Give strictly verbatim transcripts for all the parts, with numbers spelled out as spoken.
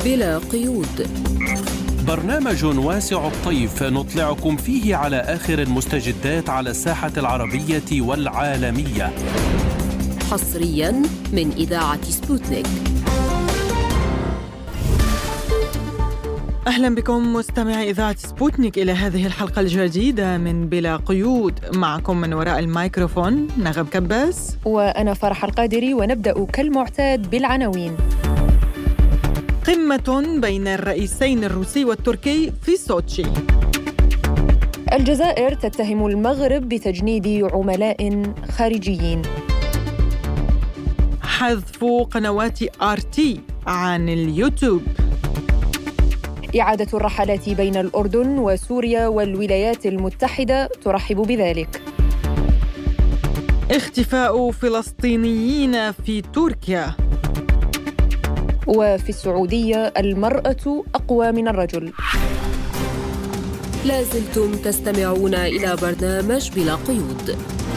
بلا قيود، برنامج واسع الطيف نطلعكم فيه على آخر المستجدات على الساحة العربية والعالمية، حصرياً من إذاعة سبوتنيك. أهلا بكم مستمعي إذاعة سبوتنيك إلى هذه الحلقة الجديدة من بلا قيود. معكم من وراء الميكروفون نغم كباس وأنا فرح القادري، ونبدأ كالمعتاد بالعناوين. قمة بين الرئيسين الروسي والتركي في سوتشي. الجزائر تتهم المغرب بتجنيد عملاء خارجيين. حذف قنوات آر تي عن اليوتيوب. إعادة الرحلات بين الأردن وسوريا والولايات المتحدة ترحب بذلك. اختفاء فلسطينيين في تركيا. وفي السعودية المرأة أقوى من الرجل. لازلتم تستمعون إلى برنامج بلا قيود.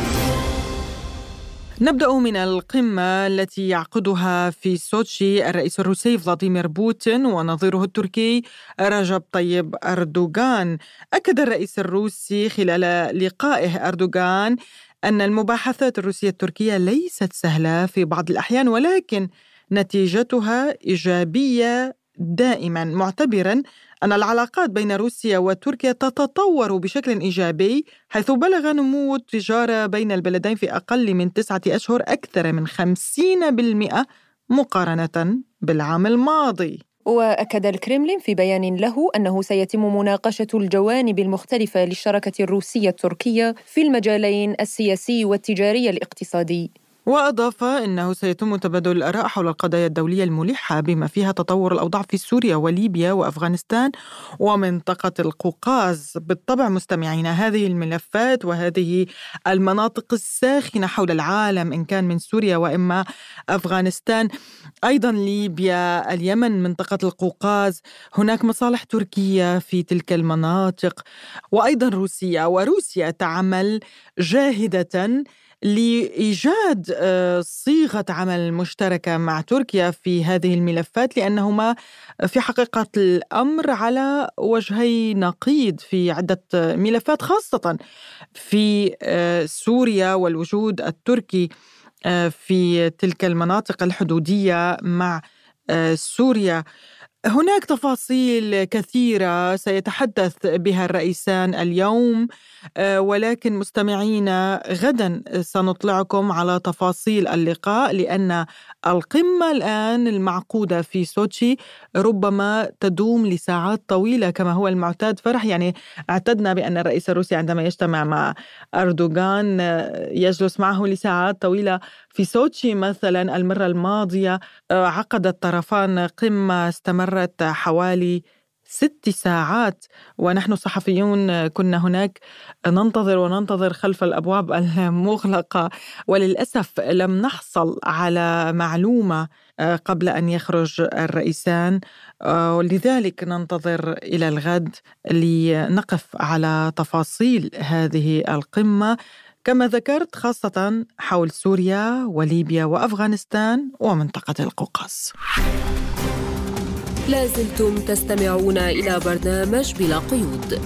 نبدأ من القمة التي يعقدها في سوتشي الرئيس الروسي فلاديمير بوتين ونظيره التركي رجب طيب أردوغان. أكد الرئيس الروسي خلال لقائه أردوغان أن المباحثات الروسية التركية ليست سهلة في بعض الأحيان، ولكن نتيجتها إيجابية دائما، معتبرا أن العلاقات بين روسيا وتركيا تتطور بشكل إيجابي، حيث بلغ نمو التجارة بين البلدين في أقل من تسعة أشهر أكثر من خمسين بالمئة مقارنة بالعام الماضي. وأكد الكرملين في بيان له أنه سيتم مناقشة الجوانب المختلفة للشراكة الروسية التركية في المجالين السياسي والتجاري الاقتصادي. وأضاف أنه سيتم تبادل الآراء حول القضايا الدولية الملحة بما فيها تطور الأوضاع في سوريا وليبيا وأفغانستان ومنطقة القوقاز. بالطبع مستمعين، هذه الملفات وهذه المناطق الساخنة حول العالم، إن كان من سوريا وإما أفغانستان، أيضا ليبيا، اليمن، منطقة القوقاز، هناك مصالح تركية في تلك المناطق وأيضا روسيا. وروسيا تعمل جاهدة لإيجاد صيغة عمل مشتركة مع تركيا في هذه الملفات، لأنهما في حقيقة الأمر على وجهي نقيض في عدة ملفات، خاصة في سوريا والوجود التركي في تلك المناطق الحدودية مع سوريا. هناك تفاصيل كثيرة سيتحدث بها الرئيسان اليوم، ولكن مستمعينا غدا سنطلعكم على تفاصيل اللقاء، لأن القمة الآن المعقودة في سوتشي ربما تدوم لساعات طويلة كما هو المعتاد. فرح يعني اعتدنا بأن الرئيس الروسي عندما يجتمع مع أردوغان يجلس معه لساعات طويلة. في سوتشي مثلا المرة الماضية عقد الطرفان قمة استمرت حوالي ست ساعات، ونحن صحفيون كنا هناك ننتظر وننتظر خلف الأبواب المغلقة، وللأسف لم نحصل على معلومة قبل أن يخرج الرئيسان، ولذلك ننتظر إلى الغد لنقف على تفاصيل هذه القمة كما ذكرت، خاصة حول سوريا وليبيا وأفغانستان ومنطقة القوقاز. لازلتم تستمعون إلى برنامج بلا قيود.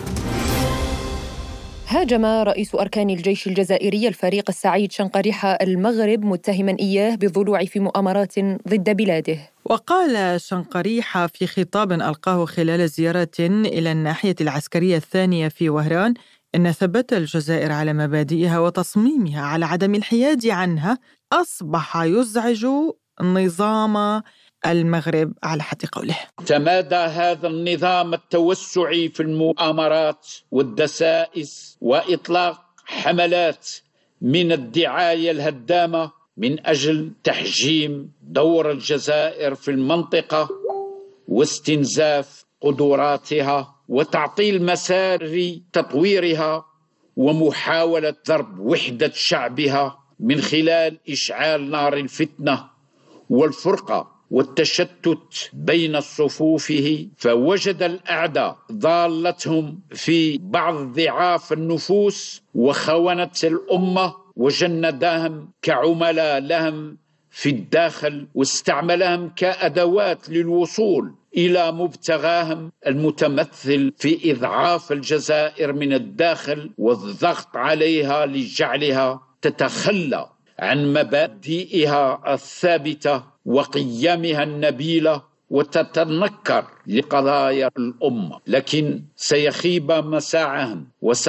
هاجم رئيس أركان الجيش الجزائري الفريق السعيد شنقريح المغرب متهما إياه بالضلوع في مؤامرات ضد بلاده. وقال شنقريح في خطاب ألقاه خلال زيارة إلى الناحية العسكرية الثانية في وهران إن ثبات الجزائر على مبادئها وتصميمها على عدم الحياد عنها أصبح يزعج نظام المغرب على حد قوله. تمادى هذا النظام التوسعي في المؤامرات والدسائس وإطلاق حملات من الدعاية الهدامة من أجل تحجيم دور الجزائر في المنطقة واستنزاف قدراتها وتعطيل مسار تطويرها ومحاولة ضرب وحدة شعبها من خلال إشعال نار الفتنة والفرقة والتشتت بين صفوفه. فوجد الأعداء ضالتهم في بعض ضعاف النفوس وخونة الأمة وجندهم كعملاء لهم في الداخل واستعملهم كأدوات للوصول إلى مبتغاهم المتمثل في إضعاف الجزائر من الداخل والضغط عليها لجعلها تتخلى عن مبادئها الثابتة وقيمها النبيلة وتتنكر لقضايا الأمة. لكن سيخيب مساعهم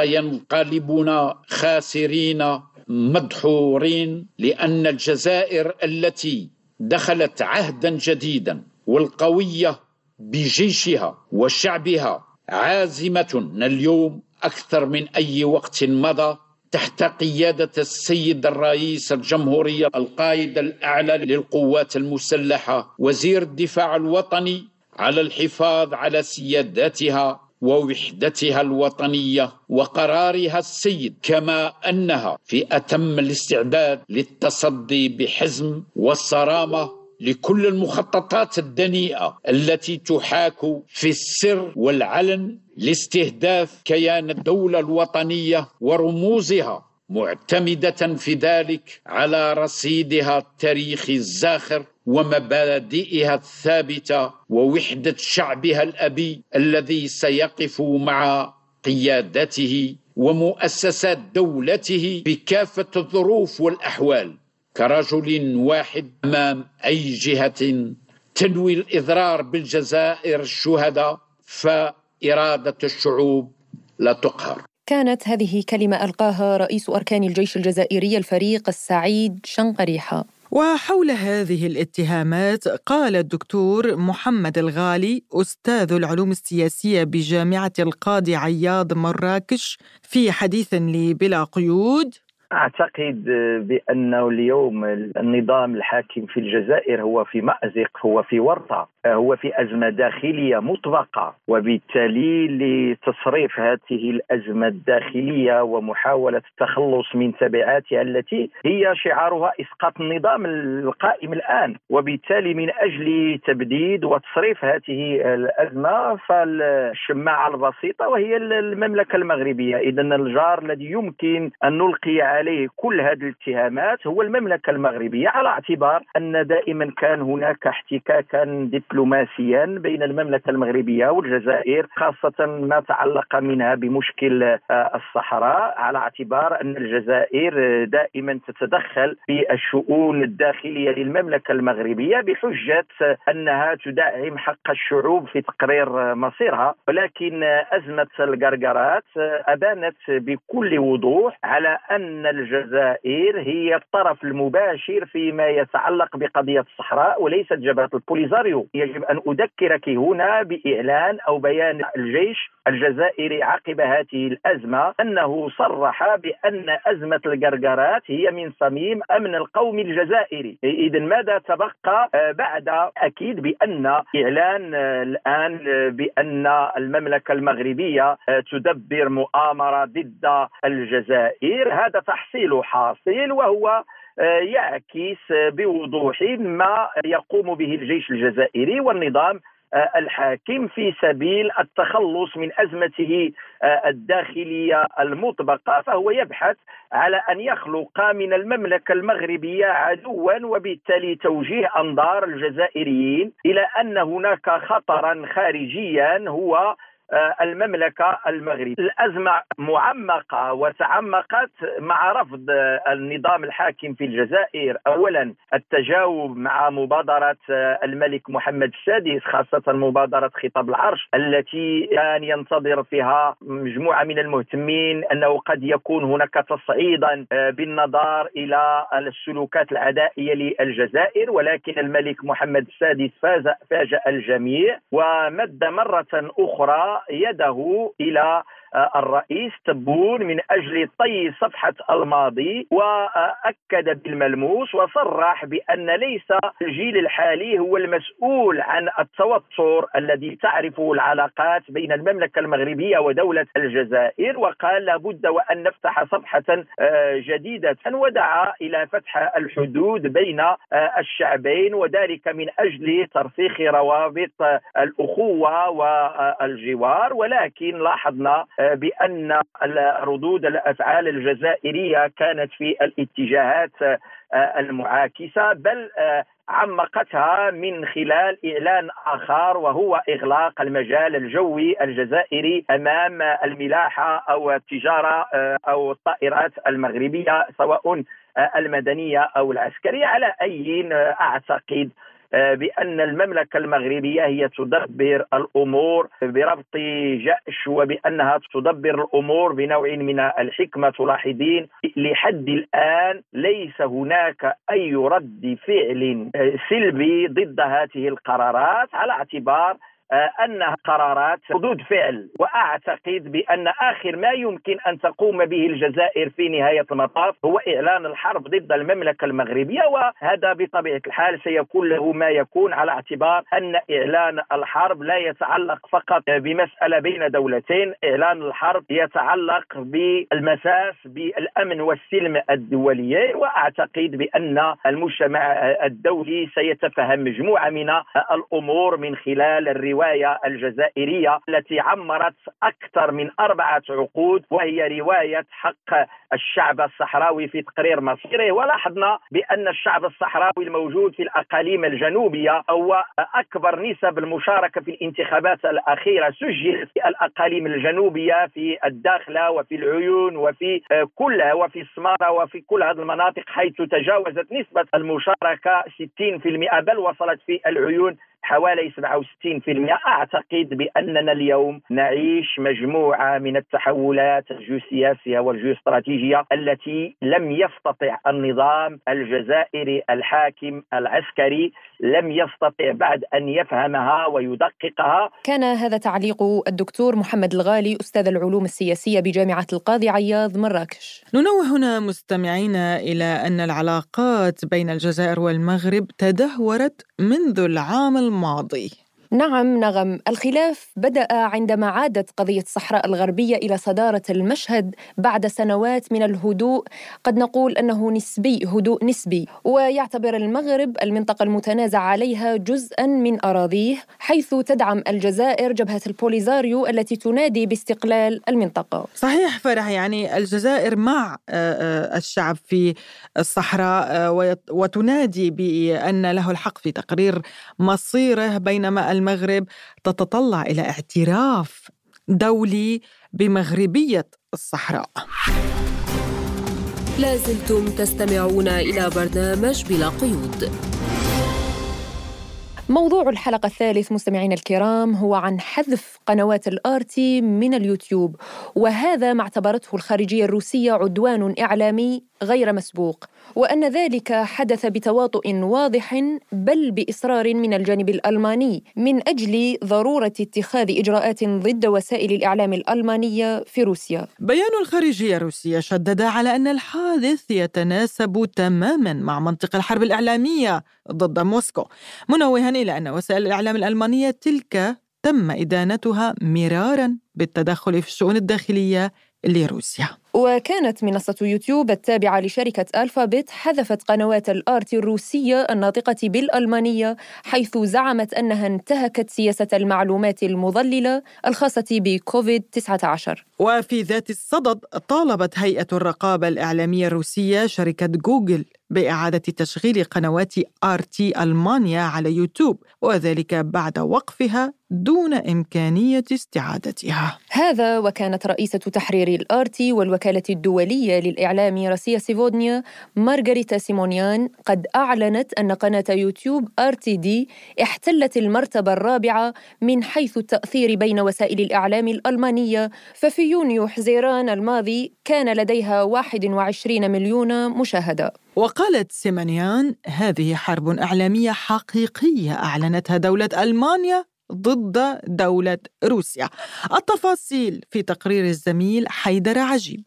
وسينقلبون خاسرين مدحورين، لأن الجزائر التي دخلت عهدا جديدا والقوية بجيشها وشعبها عازمة اليوم أكثر من أي وقت مضى تحت قيادة السيد الرئيس الجمهورية القائد الأعلى للقوات المسلحة وزير الدفاع الوطني على الحفاظ على سيادتها ووحدتها الوطنية وقرارها السيد، كما أنها في أتم الاستعداد للتصدي بحزم والصرامة لكل المخططات الدنيئة التي تحاك في السر والعلن لاستهداف كيان الدولة الوطنية ورموزها، معتمدة في ذلك على رصيدها التاريخي الزاخر ومبادئها الثابتة ووحدة شعبها الأبي الذي سيقف مع قيادته ومؤسسات دولته بكافة الظروف والأحوال كرجل واحد أمام أي جهة تنوي الإضرار بالجزائر الشهداء، فإرادة الشعوب لا تقهر. كانت هذه كلمة ألقاها رئيس أركان الجيش الجزائري الفريق السعيد شنقريحة. وحول هذه الاتهامات قال الدكتور محمد الغالي أستاذ العلوم السياسية بجامعة القاضي عياض مراكش في حديث لبلا قيود: أعتقد بأنه اليوم النظام الحاكم في الجزائر هو في مأزق، هو في ورطة، هو في أزمة داخلية مطبقة، وبالتالي لتصريف هذه الأزمة الداخلية ومحاولة التخلص من تبعاتها التي هي شعارها إسقاط النظام القائم الآن، وبالتالي من أجل تبديد وتصريف هذه الأزمة فالشماعة البسيطة وهي المملكة المغربية. إذن الجار الذي يمكن أن نلقي عليه كل هذه الاتهامات هو المملكة المغربية، على اعتبار أن دائما كان هناك احتكاكا دبلوماسيا بين المملكة المغربية والجزائر، خاصة ما تعلق منها بمشكل الصحراء، على اعتبار أن الجزائر دائما تتدخل في الشؤون الداخلية للمملكة المغربية بحجة أنها تدعم حق الشعوب في تقرير مصيرها. ولكن أزمة القرقرات أبانت بكل وضوح على أن الجزائر هي الطرف المباشر فيما يتعلق بقضية الصحراء وليست جبهة البوليزاريو. يجب أن أذكرك هنا بإعلان أو بيان الجيش الجزائري عقب هذه الأزمة أنه صرح بأن أزمة القرقرات هي من صميم أمن القوم الجزائري. إذن ماذا تبقى بعد؟ أكيد بأن إعلان الآن بأن المملكة المغربية تدبر مؤامرة ضد الجزائر، هذا تحصيل حاصل، وهو يعكس بوضوح ما يقوم به الجيش الجزائري والنظام الحاكم في سبيل التخلص من أزمته الداخلية المطبقة. فهو يبحث على أن يخلق من المملكة المغربية عدوا، وبالتالي توجيه أنظار الجزائريين إلى أن هناك خطرا خارجيا هو المملكة المغربية. الأزمة معمقة وتعمقت مع رفض النظام الحاكم في الجزائر أولا التجاوب مع مبادرة الملك محمد السادس، خاصة مبادرة خطاب العرش التي كان ينتظر فيها مجموعة من المهتمين أنه قد يكون هناك تصعيدا بالنظر إلى السلوكات العدائية للجزائر، ولكن الملك محمد السادس فاجأ الجميع ومد مرة أخرى يده إلى الرئيس تبون من أجل طي صفحة الماضي، وأكد بالملموس وصرح بأن ليس الجيل الحالي هو المسؤول عن التوتر الذي تعرفه العلاقات بين المملكة المغربية ودولة الجزائر، وقال لابد وأن نفتح صفحة جديدة، ودعا إلى فتح الحدود بين الشعبين، وذلك من أجل ترسيخ روابط الأخوة والجوار. ولكن لاحظنا بأن ردود الأفعال الجزائرية كانت في الاتجاهات المعاكسة، بل عمقتها من خلال إعلان آخر وهو إغلاق المجال الجوي الجزائري أمام الملاحة أو التجارة أو الطائرات المغربية سواء المدنية أو العسكرية. على أي أعتقد بأن المملكة المغربية هي تدبر الأمور بربط جأش وبأنها تدبر الأمور بنوع من الحكمة. تلاحظين لحد الآن ليس هناك أي رد فعل سلبي ضد هذه القرارات على اعتبار أنها قرارات ردود فعل، وأعتقد بأن آخر ما يمكن أن تقوم به الجزائر في نهاية المطاف هو إعلان الحرب ضد المملكة المغربية، وهذا بطبيعة الحال سيكون له ما يكون على اعتبار أن إعلان الحرب لا يتعلق فقط بمسألة بين دولتين. إعلان الحرب يتعلق بالمساس بالأمن والسلم الدولي، وأعتقد بأن المجتمع الدولي سيتفهم مجموعة من الأمور من خلال الرواية الجزائرية التي عمرت أكثر من أربعة عقود، وهي رواية حق الشعب الصحراوي في تقرير مصيره. ولاحظنا بأن الشعب الصحراوي الموجود في الأقاليم الجنوبية هو أكبر نسب المشاركة في الانتخابات الأخيرة سجل في الأقاليم الجنوبية في الداخلة وفي العيون وفي كلها وفي السمارة وفي كل هذه المناطق، حيث تجاوزت نسبة المشاركة ستين بالمئة، بل وصلت في العيون حوالي سبعة وستين بالمئة. أعتقد بأننا اليوم نعيش مجموعة من التحولات الجيوسياسية والجيوستراتيجية التي لم يستطع النظام الجزائري الحاكم العسكري لم يستطع بعد أن يفهمها ويدققها. كان هذا تعليق الدكتور محمد الغالي أستاذ العلوم السياسية بجامعة القاضي عياض مراكش. ننوه هنا مستمعينا إلى أن العلاقات بين الجزائر والمغرب تدهورت منذ العام الماضي. نعم نغم، الخلاف بدأ عندما عادت قضية الصحراء الغربية إلى صدارة المشهد بعد سنوات من الهدوء، قد نقول أنه نسبي، هدوء نسبي، ويعتبر المغرب المنطقة المتنازع عليها جزءاً من أراضيه، حيث تدعم الجزائر جبهة البوليزاريو التي تنادي باستقلال المنطقة. صحيح فرح، يعني الجزائر مع الشعب في الصحراء وتنادي بأن له الحق في تقرير مصيره، بينما المغرب تتطلع إلى اعتراف دولي بمغربية الصحراء. لازلتم تستمعون إلى برنامج بلا قيود. موضوع الحلقة الثالث مستمعين الكرام هو عن حذف قنوات الآرتي من اليوتيوب، وهذا ما اعتبرته الخارجية الروسية عدوان إعلامي غير مسبوق، وأن ذلك حدث بتواطؤ واضح بل بإصرار من الجانب الألماني من أجل ضرورة اتخاذ إجراءات ضد وسائل الإعلام الألمانية في روسيا. بيان الخارجية الروسية شدد على أن الحادث يتناسب تماماً مع منطق الحرب الإعلامية ضد موسكو، منوهاً إلى أن وسائل الإعلام الألمانية تلك تم إدانتها مراراً بالتدخل في الشؤون الداخلية لروسيا. وكانت منصة يوتيوب التابعة لشركة ألفابت حذفت قنوات الآرتي الروسية الناطقة بالألمانية، حيث زعمت أنها انتهكت سياسة المعلومات المضللة الخاصة بكوفيد تسعة عشر. وفي ذات الصدد طالبت هيئة الرقابة الإعلامية الروسية شركة جوجل بإعادة تشغيل قنوات آرتي ألمانيا على يوتيوب، وذلك بعد وقفها دون إمكانية استعادتها. هذا وكانت رئيسة تحرير الآرتي والوكالة الدولية للإعلام راسيا سيفودنيا مارغريتا سيمونيان قد أعلنت أن قناة يوتيوب آر تي دي احتلت المرتبة الرابعة من حيث التأثير بين وسائل الإعلام الألمانية، ففي يونيو حزيران الماضي كان لديها واحد وعشرين مليون مشاهدة. وقالت سيمونيان: هذه حرب إعلامية حقيقية أعلنتها دولة ألمانيا ضد دولة روسيا. التفاصيل في تقرير الزميل حيدر عجيب.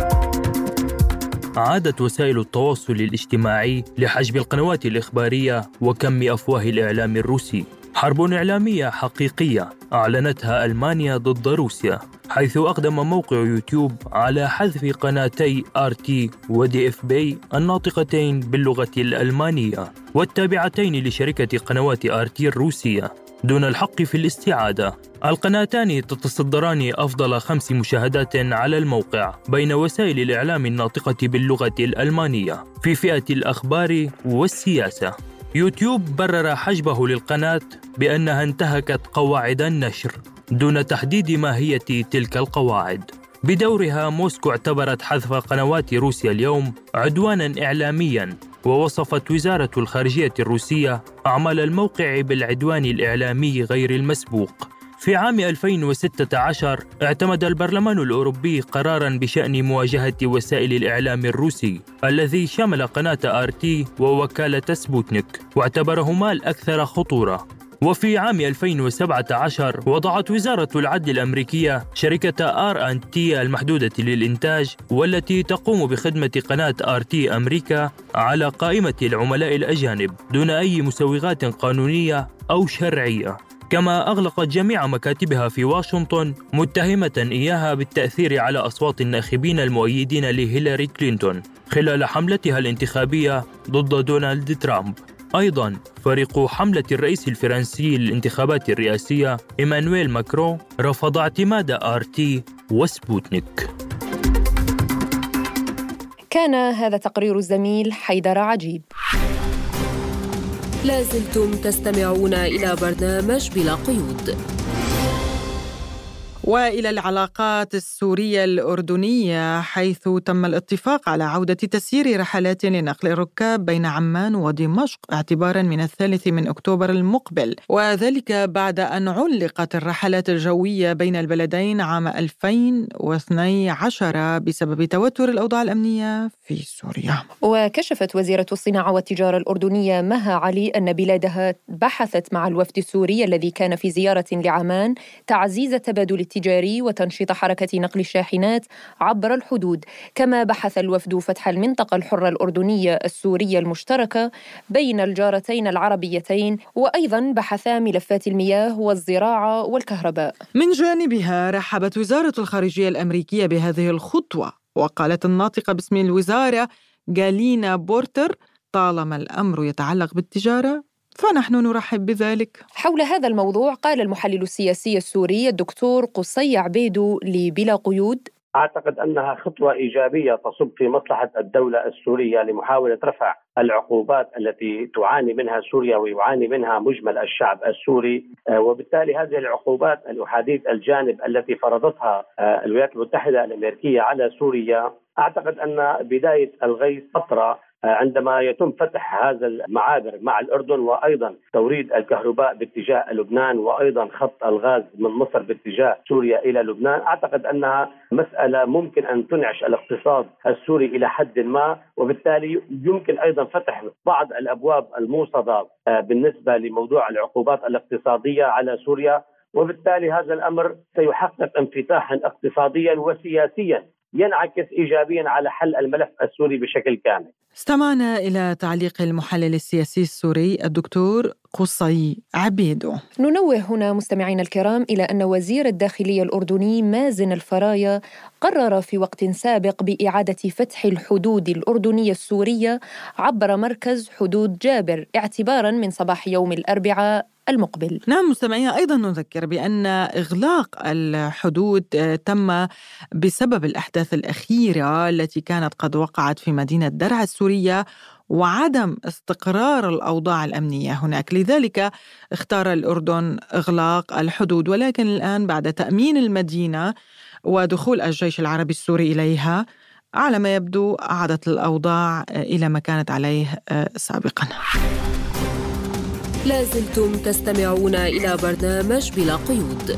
عادت وسائل التواصل الاجتماعي لحجب القنوات الإخبارية وكم أفواه الإعلام الروسي. حرب إعلامية حقيقية أعلنتها ألمانيا ضد روسيا، حيث أقدم موقع يوتيوب على حذف قناتي آر تي ودي إف بي الناطقتين باللغة الألمانية والتابعتين لشركة قنوات آر تي الروسية. دون الحق في الاستعادة. القناتان تتصدران أفضل خمس مشاهدات على الموقع بين وسائل الإعلام الناطقة باللغة الألمانية في فئة الأخبار والسياسة. يوتيوب برر حجبه للقناة بأنها انتهكت قواعد النشر دون تحديد ماهية تلك القواعد. بدورها موسكو اعتبرت حذف قنوات روسيا اليوم عدوانا إعلاميا، ووصفت وزارة الخارجية الروسية أعمال الموقع بالعدوان الإعلامي غير المسبوق. في عام ألفين وستة عشر اعتمد البرلمان الأوروبي قراراً بشأن مواجهة وسائل الإعلام الروسي الذي شمل قناة آر تي ووكالة سبوتنيك، واعتبرهما الأكثر خطورة. وفي عام ألفين وسبعة عشر وضعت وزارة العدل الأمريكية شركة آر أند تي المحدودة للإنتاج والتي تقوم بخدمة قناة آر تي أمريكا على قائمة العملاء الأجانب دون أي مسوغات قانونية أو شرعية. كما أغلقت جميع مكاتبها في واشنطن، متهمة إياها بالتأثير على أصوات الناخبين المؤيدين لهيلاري كلينتون خلال حملتها الانتخابية ضد دونالد ترامب. أيضاً فريق حملة الرئيس الفرنسي للانتخابات الرئاسية إيمانويل ماكرون رفض اعتماد آر تي وسبوتنيك. كان هذا تقرير الزميل حيدر عجيب. لازلتم تستمعون إلى برنامج بلا قيود. وإلى العلاقات السورية الأردنية، حيث تم الاتفاق على عودة تسيير رحلات لنقل الركاب بين عمان ودمشق اعتباراً من الثالث من أكتوبر المقبل، وذلك بعد أن علقت الرحلات الجوية بين البلدين عام ألفين واثني عشر بسبب توتر الأوضاع الأمنية في سوريا. وكشفت وزيرة الصناعة والتجارة الأردنية مها علي أن بلادها بحثت مع الوفد السوري الذي كان في زيارة لعمان تعزيز التبادل التجاري وتنشيط حركة نقل الشاحنات عبر الحدود. كما بحث الوفد فتح المنطقة الحرة الأردنية السورية المشتركة بين الجارتين العربيتين، وأيضاً بحثا ملفات المياه والزراعة والكهرباء. من جانبها رحبت وزارة الخارجية الأمريكية بهذه الخطوة، وقالت الناطقة باسم الوزارة غالينا بورتر: طالما الأمر يتعلق بالتجارة فنحن نرحب بذلك. حول هذا الموضوع قال المحلل السياسي السوري الدكتور قصي عبيدو لبلا قيود: أعتقد أنها خطوة إيجابية تصب في مصلحة الدولة السورية لمحاولة رفع العقوبات التي تعاني منها سوريا ويعاني منها مجمل الشعب السوري، وبالتالي هذه العقوبات الأحادية الجانب التي فرضتها الولايات المتحدة الأمريكية على سوريا أعتقد أن بداية الغيث فترة عندما يتم فتح هذا المعابر مع الأردن، وأيضا توريد الكهرباء باتجاه لبنان، وأيضا خط الغاز من مصر باتجاه سوريا إلى لبنان. أعتقد أنها مسألة ممكن أن تنعش الاقتصاد السوري إلى حد ما، وبالتالي يمكن أيضا فتح بعض الأبواب الموصدة بالنسبة لموضوع العقوبات الاقتصادية على سوريا، وبالتالي هذا الأمر سيحقق انفتاحا اقتصاديا وسياسيا ينعكس إيجابيا على حل الملف السوري بشكل كامل. استمعنا إلى تعليق المحلل السياسي السوري الدكتور قصي عبيدو. ننوه هنا مستمعينا الكرام إلى أن وزير الداخلية الأردني مازن الفرايا قرر في وقت سابق بإعادة فتح الحدود الأردنية السورية عبر مركز حدود جابر اعتباراً من صباح يوم الأربعاء المقبل. نعم مستمعينا، أيضا نذكر بأن إغلاق الحدود تم بسبب الأحداث الأخيرة التي كانت قد وقعت في مدينة درعا السورية وعدم استقرار الأوضاع الأمنية هناك. لذلك اختار الأردن إغلاق الحدود، ولكن الآن بعد تأمين المدينة ودخول الجيش العربي السوري إليها على ما يبدو عادت الأوضاع إلى ما كانت عليه سابقا. لازلتم تستمعون إلى برنامج بلا قيود.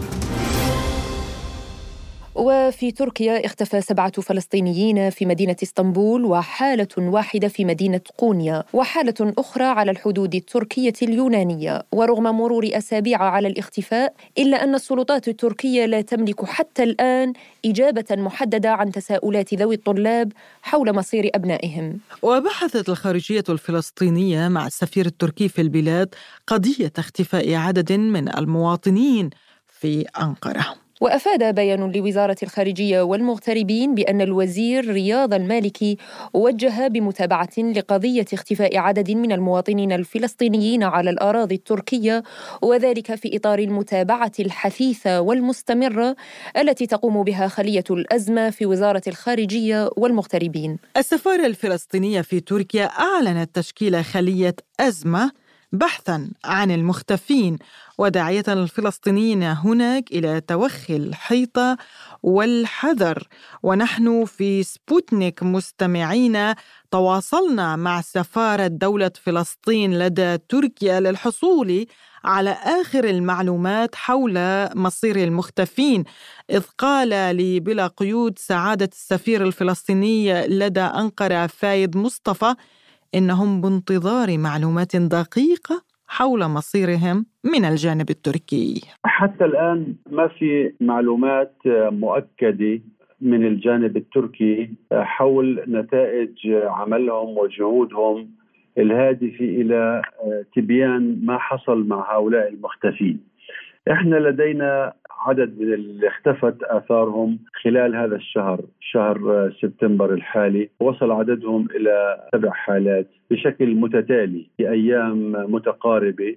وفي تركيا اختفى سبعة فلسطينيين في مدينة اسطنبول، وحالة واحدة في مدينة قونيا، وحالة أخرى على الحدود التركية اليونانية. ورغم مرور أسابيع على الاختفاء، إلا أن السلطات التركية لا تملك حتى الآن إجابة محددة عن تساؤلات ذوي الطلاب حول مصير أبنائهم. وبحثت الخارجية الفلسطينية مع السفير التركي في البلاد قضية اختفاء عدد من المواطنين في أنقرة. وأفاد بيان لوزارة الخارجية والمغتربين بأن الوزير رياض المالكي وجه بمتابعة لقضية اختفاء عدد من المواطنين الفلسطينيين على الأراضي التركية، وذلك في إطار المتابعة الحثيثة والمستمرة التي تقوم بها خلية الأزمة في وزارة الخارجية والمغتربين. السفارة الفلسطينية في تركيا أعلنت تشكيل خلية أزمة بحثاً عن المختفين، وداعية الفلسطينيين هناك إلى توخي الحيطة والحذر. ونحن في سبوتنيك مستمعين تواصلنا مع سفارة دولة فلسطين لدى تركيا للحصول على آخر المعلومات حول مصير المختفين، إذ قال لي بلا قيود سعادة السفير الفلسطيني لدى أنقرة فايد مصطفى إنهم بانتظار معلومات دقيقة حول مصيرهم من الجانب التركي. حتى الآن ما في معلومات مؤكدة من الجانب التركي حول نتائج عملهم وجهودهم الهادفة إلى تبيان ما حصل مع هؤلاء المختفين. إحنا لدينا عدد من اللي اختفت آثارهم خلال هذا الشهر، شهر سبتمبر الحالي، وصل عددهم إلى سبع حالات بشكل متتالي في أيام متقاربة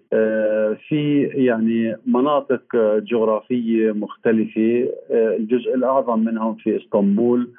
في يعني مناطق جغرافية مختلفة، الجزء الأعظم منهم في إسطنبول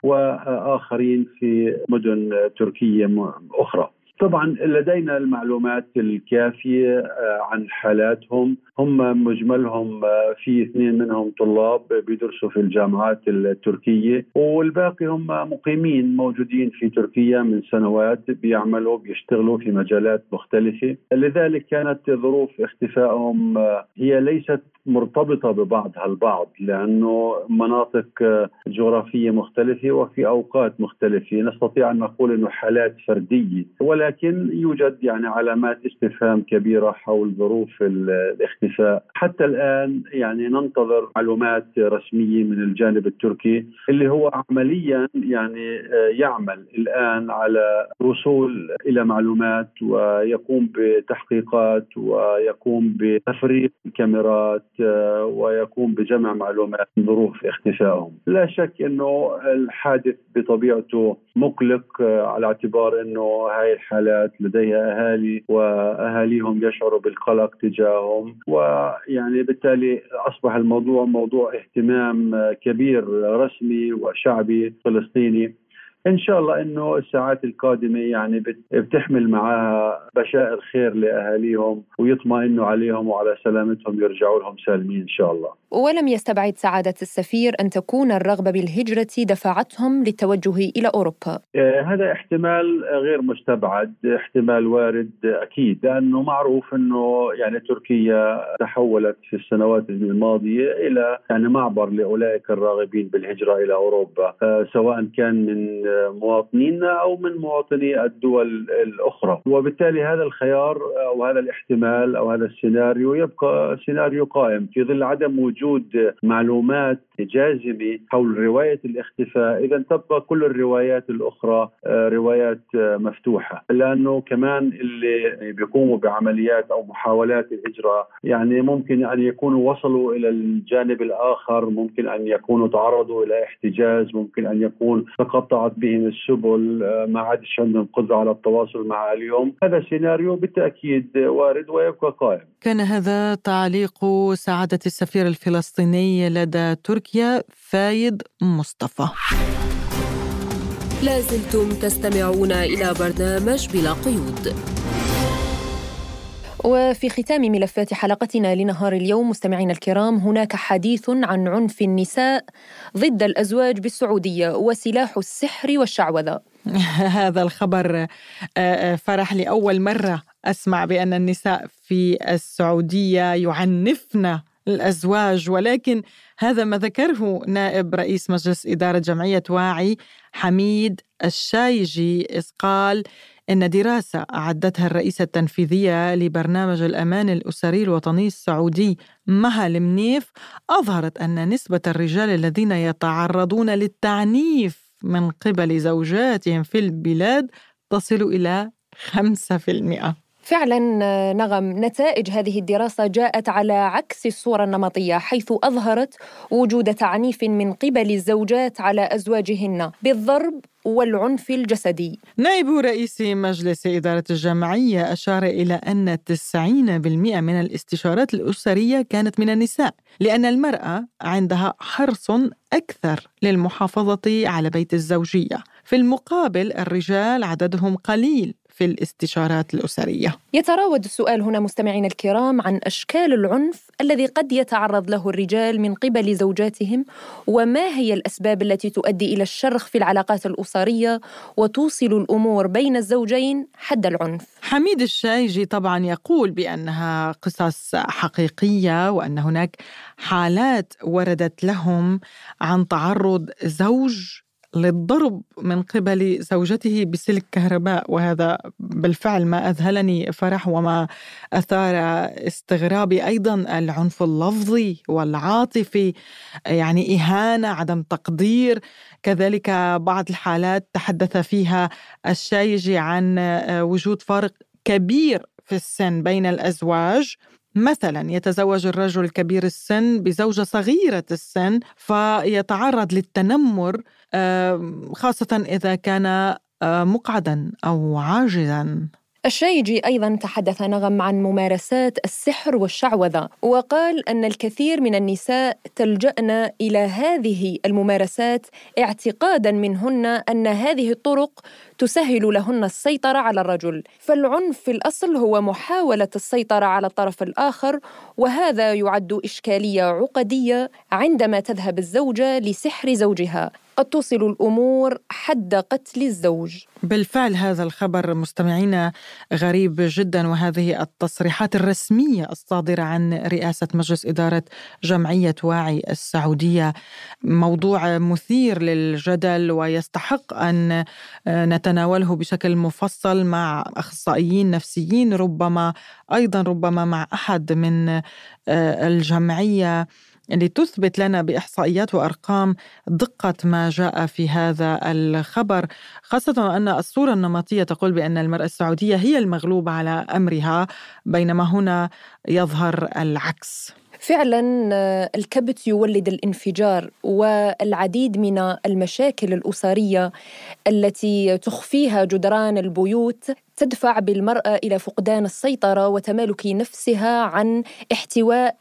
وآخرين في مدن تركية أخرى. طبعا لدينا المعلومات الكافية عن حالاتهم، هم مجملهم في اثنين منهم طلاب بيدرسوا في الجامعات التركية، والباقي هم مقيمين موجودين في تركيا من سنوات، بيعملوا بيشتغلوا في مجالات مختلفة. لذلك كانت ظروف اختفائهم هي ليست مرتبطة ببعضها البعض، لأنه مناطق جغرافية مختلفة وفي أوقات مختلفة. نستطيع أن نقول أنه حالات فردية، ولكن يوجد يعني علامات استفهام كبيرة حول ظروف الاختفاء. حتى الآن يعني ننتظر معلومات رسمية من الجانب التركي اللي هو عمليا يعني يعمل الآن على الوصول إلى معلومات ويقوم بتحقيقات ويقوم بتفريغ الكاميرات ويقوم بجمع معلومات عن ظروف اختفائهم. لا شك أنه الحادث بطبيعته مقلق على اعتبار أنه هاي الحالات لديها أهالي وأهاليهم يشعروا بالقلق تجاههم، ويعني بالتالي أصبح الموضوع موضوع اهتمام كبير رسمي وشعبي فلسطيني. إن شاء الله إنه الساعات القادمة يعني بتحمل معها بشائر خير لأهاليهم ويطمئنوا عليهم وعلى سلامتهم، يرجعوا لهم سالمين إن شاء الله. ولم يستبعد سعادة السفير أن تكون الرغبة بالهجرة دفعتهم للتوجه إلى أوروبا. آه هذا احتمال غير مستبعد، احتمال وارد أكيد، لأنه معروف أنه يعني تركيا تحولت في السنوات الماضية إلى يعني معبر لأولئك الراغبين بالهجرة إلى أوروبا، آه سواء كان من مواطنين أو من مواطني الدول الأخرى. وبالتالي هذا الخيار أو هذا الاحتمال أو هذا السيناريو يبقى سيناريو قائم في ظل عدم وجود معلومات جازمة حول رواية الاختفاء. إذا تبقى كل الروايات الأخرى روايات مفتوحة، لأنه كمان اللي بيقوموا بعمليات أو محاولات الهجرة يعني ممكن أن يكونوا وصلوا إلى الجانب الآخر، ممكن أن يكونوا تعرضوا إلى احتجاز، ممكن أن يكون تقطعت بهم السبل، ما عادش عندهم قدرة على التواصل مع اليوم. هذا سيناريو بالتأكيد وارد ويبقى قائم. كان هذا تعليق سعادة السفير الفلسطيني لدى تركيا فايد مصطفى. لازلتم تستمعون إلى برنامج بلا قيود. وفي ختام ملفات حلقتنا لنهار اليوم مستمعينا الكرام، هناك حديث عن عنف النساء ضد الأزواج بالسعودية وسلاح السحر والشعوذة. هذا الخبر فرح لي، أول مرة أسمع بأن النساء في السعودية يعنفن الأزواج، ولكن هذا ما ذكره نائب رئيس مجلس إدارة جمعية واعي حميد الشايجي، إذ قال إن دراسة أعدتها الرئيسة التنفيذية لبرنامج الأمان الأسري الوطني السعودي مها المنيف أظهرت أن نسبة الرجال الذين يتعرضون للتعنيف من قبل زوجاتهم في البلاد تصل إلى خمسة بالمئة. فعلا نغم، نتائج هذه الدراسة جاءت على عكس الصورة النمطية، حيث أظهرت وجود تعنيف من قبل الزوجات على أزواجهن بالضرب والعنف الجسدي. نائب رئيس مجلس إدارة الجمعية أشار إلى أن تسعين بالمئة من الاستشارات الأسرية كانت من النساء، لأن المرأة عندها حرص أكثر للمحافظة على بيت الزوجية. في المقابل الرجال عددهم قليل في الاستشارات الأسرية. يتراود السؤال هنا مستمعين الكرام عن أشكال العنف الذي قد يتعرض له الرجال من قبل زوجاتهم، وما هي الأسباب التي تؤدي إلى الشرخ في العلاقات الأسرية وتوصل الأمور بين الزوجين حد العنف. حميد الشايجي طبعا يقول بأنها قصص حقيقية، وأن هناك حالات وردت لهم عن تعرض زوج للضرب من قبل زوجته بسلك كهرباء، وهذا بالفعل ما أذهلني فرح وما أثار استغرابي. أيضا العنف اللفظي والعاطفي، يعني إهانة، عدم تقدير. كذلك بعض الحالات تحدث فيها الشايجي عن وجود فارق كبير في السن بين الأزواج. مثلا يتزوج الرجل كبير السن بزوجة صغيرة السن فيتعرض للتنمر، خاصة إذا كان مقعدا أو عاجزا. الشايجي أيضاً تحدث نغم عن ممارسات السحر والشعوذة، وقال أن الكثير من النساء تلجأن إلى هذه الممارسات اعتقاداً منهن أن هذه الطرق تسهل لهن السيطرة على الرجل. فالعنف في الأصل هو محاولة السيطرة على الطرف الآخر، وهذا يعد إشكالية عقدية عندما تذهب الزوجة لسحر زوجها، قد توصل الأمور حد قتل الزوج. بالفعل هذا الخبر مستمعينا غريب جدا، وهذه التصريحات الرسمية الصادرة عن رئاسة مجلس إدارة جمعية واعي السعودية موضوع مثير للجدل، ويستحق أن نتناوله بشكل مفصل مع أخصائيين نفسيين، ربما أيضا ربما مع أحد من الجمعية لتثبت لنا بإحصائيات وأرقام دقة ما جاء في هذا الخبر، خاصة أن الصورة النمطية تقول بأن المرأة السعودية هي المغلوبة على أمرها، بينما هنا يظهر العكس. فعلا الكبت يولد الانفجار، والعديد من المشاكل الأسرية التي تخفيها جدران البيوت تدفع بالمرأة إلى فقدان السيطرة وتمالك نفسها عن احتواء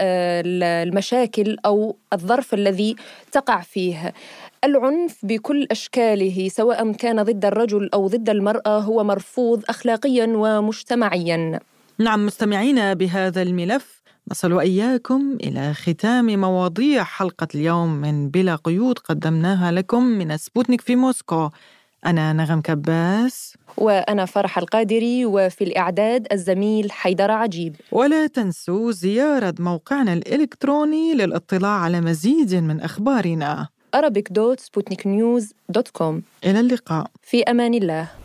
المشاكل أو الظرف الذي تقع فيه. العنف بكل أشكاله سواء كان ضد الرجل أو ضد المرأة هو مرفوض أخلاقيا ومجتمعيا. نعم مستمعين، بهذا الملف نصل وإياكم إلى ختام مواضيع حلقة اليوم من بلا قيود قدمناها لكم من سبوتنيك في موسكو. أنا نغم كباس، وأنا فرح القادري، وفي الإعداد الزميل حيدر عجيب. ولا تنسوا زيارة موقعنا الإلكتروني للاطلاع على مزيد من أخبارنا arabic دوت سبوتنيك نيوز دوت كوم. إلى اللقاء، في أمان الله.